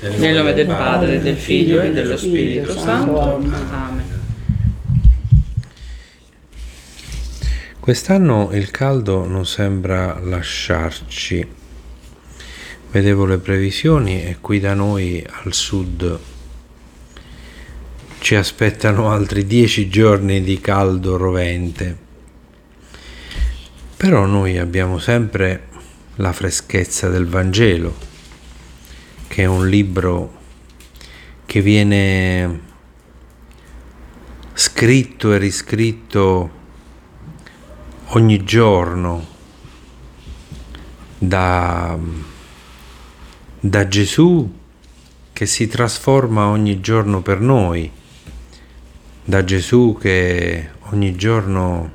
Nel nome del Padre, del Figlio e dello Spirito Santo. Amen. Quest'anno il caldo non sembra lasciarci. Vedevo le previsioni e qui da noi al sud ci aspettano altri 10 giorni di caldo rovente. Però noi abbiamo sempre la freschezza del Vangelo, che è un libro che viene scritto e riscritto ogni giorno da Gesù, che si trasforma ogni giorno per noi, da Gesù che ogni giorno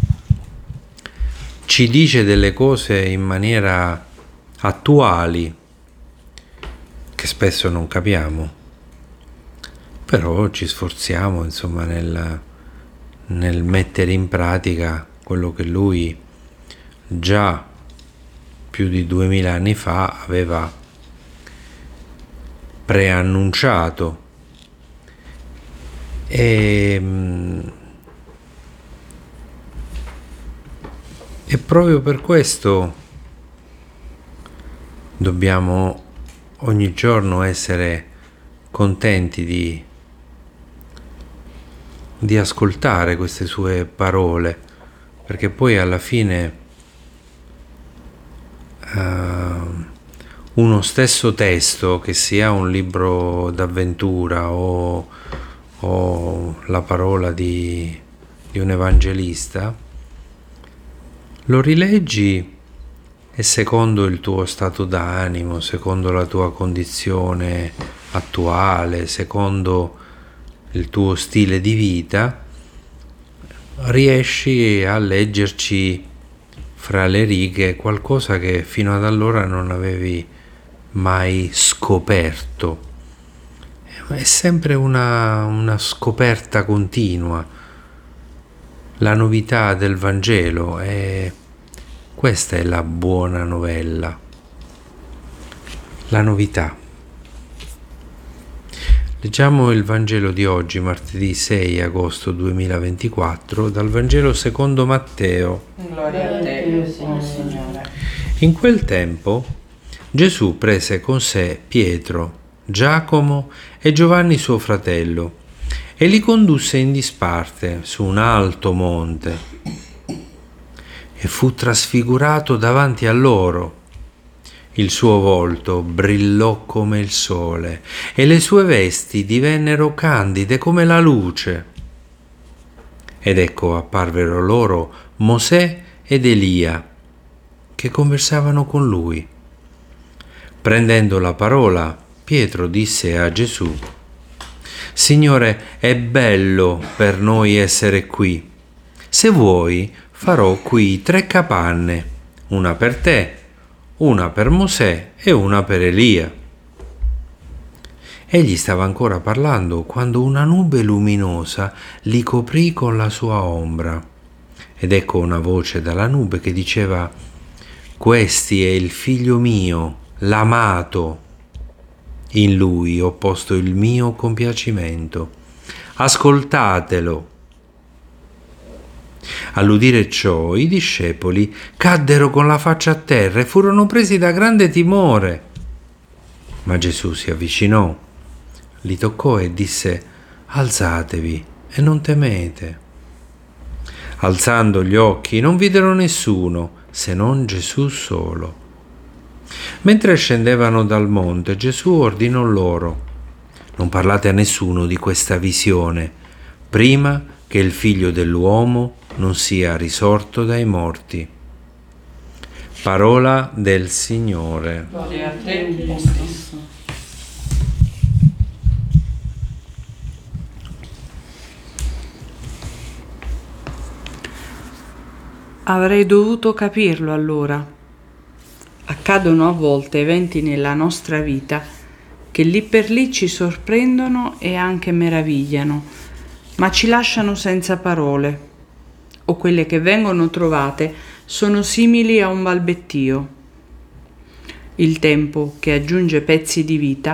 ci dice delle cose in maniera attuali che spesso non capiamo, però ci sforziamo insomma nel mettere in pratica quello che lui già più di 2000 anni fa aveva preannunciato. E proprio per questo dobbiamo ogni giorno essere contenti di ascoltare queste sue parole, perché poi alla fine uno stesso testo, che sia un libro d'avventura o la parola di un evangelista, lo rileggi e secondo il tuo stato d'animo, secondo la tua condizione attuale, secondo il tuo stile di vita, riesci a leggerci fra le righe qualcosa che fino ad allora non avevi mai scoperto. È sempre una scoperta continua. La novità del Vangelo è questa, è la buona novella, la novità. Leggiamo il Vangelo di oggi, martedì 6 agosto 2024, dal Vangelo secondo Matteo. Gloria a te, Signore. In quel tempo Gesù prese con sé Pietro, Giacomo e Giovanni suo fratello e li condusse in disparte su un alto monte e fu trasfigurato davanti a loro. Il suo volto brillò come il sole e le sue vesti divennero candide come la luce. Ed ecco apparvero loro Mosè ed Elia, che conversavano con lui. Prendendo la parola, Pietro disse a Gesù: Signore, è bello per noi essere qui. Se vuoi, farò qui 3 capanne, una per te, una per Mosè e una per Elia. Egli stava ancora parlando quando una nube luminosa li coprì con la sua ombra. Ed ecco una voce dalla nube che diceva: Questi è il figlio mio, l'amato. In lui ho posto il mio compiacimento. Ascoltatelo. All'udire ciò, i discepoli caddero con la faccia a terra e furono presi da grande timore. Ma Gesù si avvicinò, li toccò e disse: Alzatevi e non temete. Alzando gli occhi non videro nessuno se non Gesù solo. Mentre scendevano dal monte, Gesù ordinò loro: Non parlate a nessuno di questa visione, prima che il Figlio dell'uomo non sia risorto dai morti. Parola del Signore. Gloria a te, Cristo. Avrei dovuto capirlo allora. Accadono a volte eventi nella nostra vita che lì per lì ci sorprendono e anche meravigliano, ma ci lasciano senza parole, o quelle che vengono trovate sono simili a un balbettio. Il tempo, che aggiunge pezzi di vita,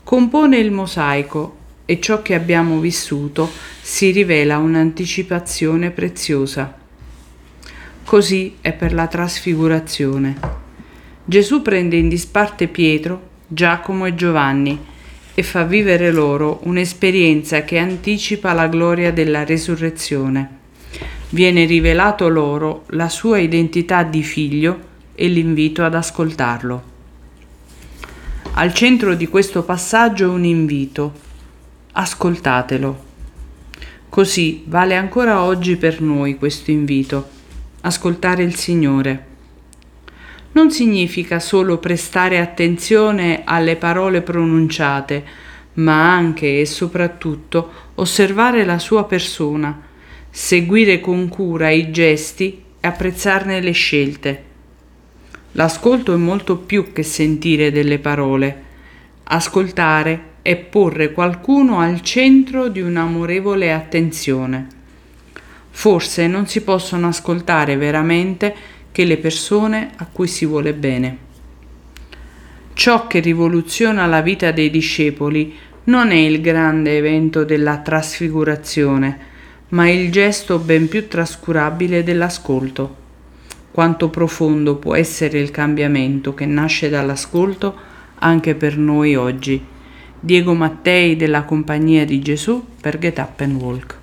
compone il mosaico e ciò che abbiamo vissuto si rivela un'anticipazione preziosa. Così è per la trasfigurazione. Gesù prende in disparte Pietro, Giacomo e Giovanni e fa vivere loro un'esperienza che anticipa la gloria della resurrezione. Viene rivelato loro la sua identità di figlio e l'invito ad ascoltarlo. Al centro di questo passaggio un invito: ascoltatelo. Così vale ancora oggi per noi questo invito: ascoltare il Signore. Non significa solo prestare attenzione alle parole pronunciate, ma anche e soprattutto osservare la sua persona, seguire con cura i gesti e apprezzarne le scelte. L'ascolto è molto più che sentire delle parole. Ascoltare è porre qualcuno al centro di un'amorevole attenzione. Forse non si possono ascoltare veramente che le persone a cui si vuole bene. Ciò che rivoluziona la vita dei discepoli non è il grande evento della trasfigurazione, ma il gesto ben più trascurabile dell'ascolto. Quanto profondo può essere il cambiamento che nasce dall'ascolto anche per noi oggi. Diego Mattei della Compagnia di Gesù per Get Up and Walk.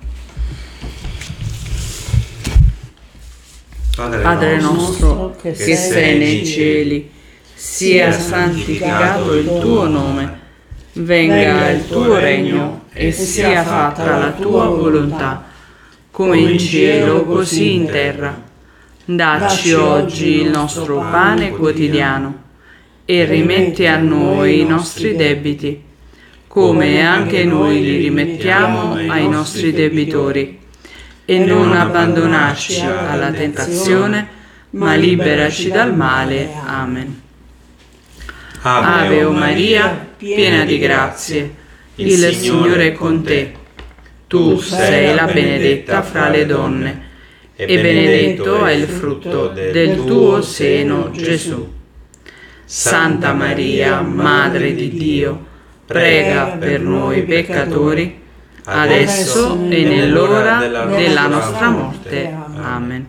Padre nostro che sei nei cieli, sia santificato il tuo nome, venga il tuo regno e sia fatta la tua volontà, come in cielo così in terra. Dacci oggi il nostro pane quotidiano e rimetti a noi i nostri debiti, come anche noi li rimettiamo ai nostri debitori. E non abbandonarci alla tentazione, ma liberaci dal male. Amen. Ave o Maria, piena di grazie, il Signore è con te. Tu sei la benedetta fra le donne, e benedetto è il frutto del tuo seno, Gesù. Santa Maria, Madre di Dio, prega per noi peccatori, adesso e nell'ora della nostra morte. Amen.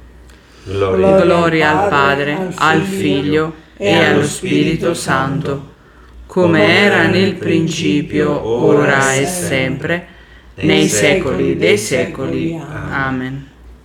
Gloria al Padre, al Figlio e allo Spirito Santo, come era nel principio, ora e sempre, nei secoli dei secoli. Amen.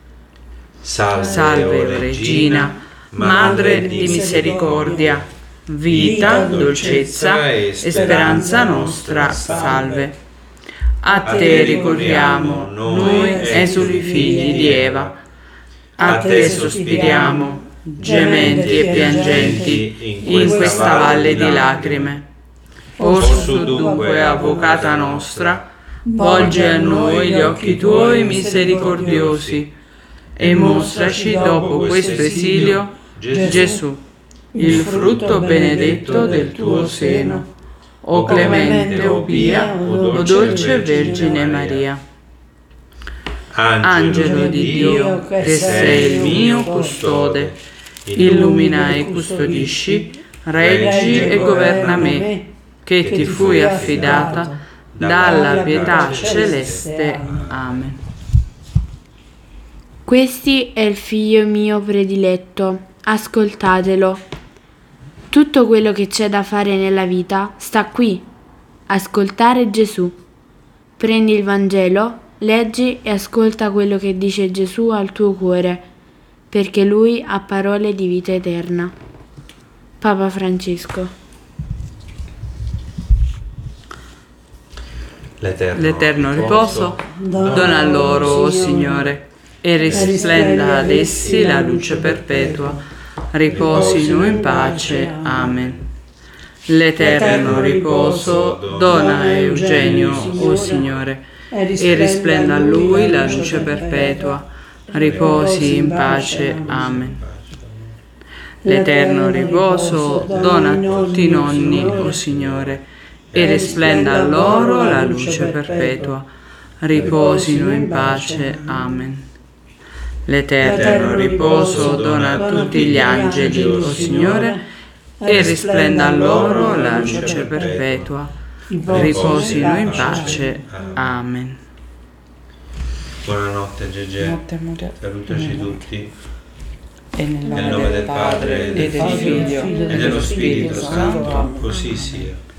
Salve, Regina, Madre di misericordia, vita, dolcezza e speranza nostra, salve. A te ricorriamo, noi esuli figli di Eva. A te sospiriamo, gementi e piangenti, in questa valle di lacrime. Orso dunque, avvocata nostra, volge a noi gli occhi tuoi misericordiosi e mostraci dopo questo esilio Gesù, il frutto benedetto del tuo seno. O clemente, o pia, o dolce Vergine Maria. Angelo di Dio, che sei il mio custode, illumina e custodisci, reggi e governa me, che ti fui affidata dalla pietà celeste. Amen. Questi è il figlio mio prediletto, ascoltatelo. Tutto quello che c'è da fare nella vita sta qui. Ascoltare Gesù. Prendi il Vangelo, leggi e ascolta quello che dice Gesù al tuo cuore, perché Lui ha parole di vita eterna. Papa Francesco. L'eterno riposo dona a loro, o Signore, e risplenda ad essi la luce perpetua. Riposino in pace. Amen. L'eterno riposo dona a Eugenio, o Signore, e risplenda a lui la luce perpetua. Riposi in pace. Amen. L'eterno riposo dona a tutti i nonni, o Signore, e risplenda a loro la luce perpetua. Riposino in pace. Amen. L'eterno riposo dona a tutti gli angeli, o Signore, e risplenda a loro la luce perpetua. riposino in pace. Amen. Buonanotte Gegè, Notte, amore. salutaci tutti. E nel Nel nome del Padre, e del Figlio e dello Spirito Santo, così sia.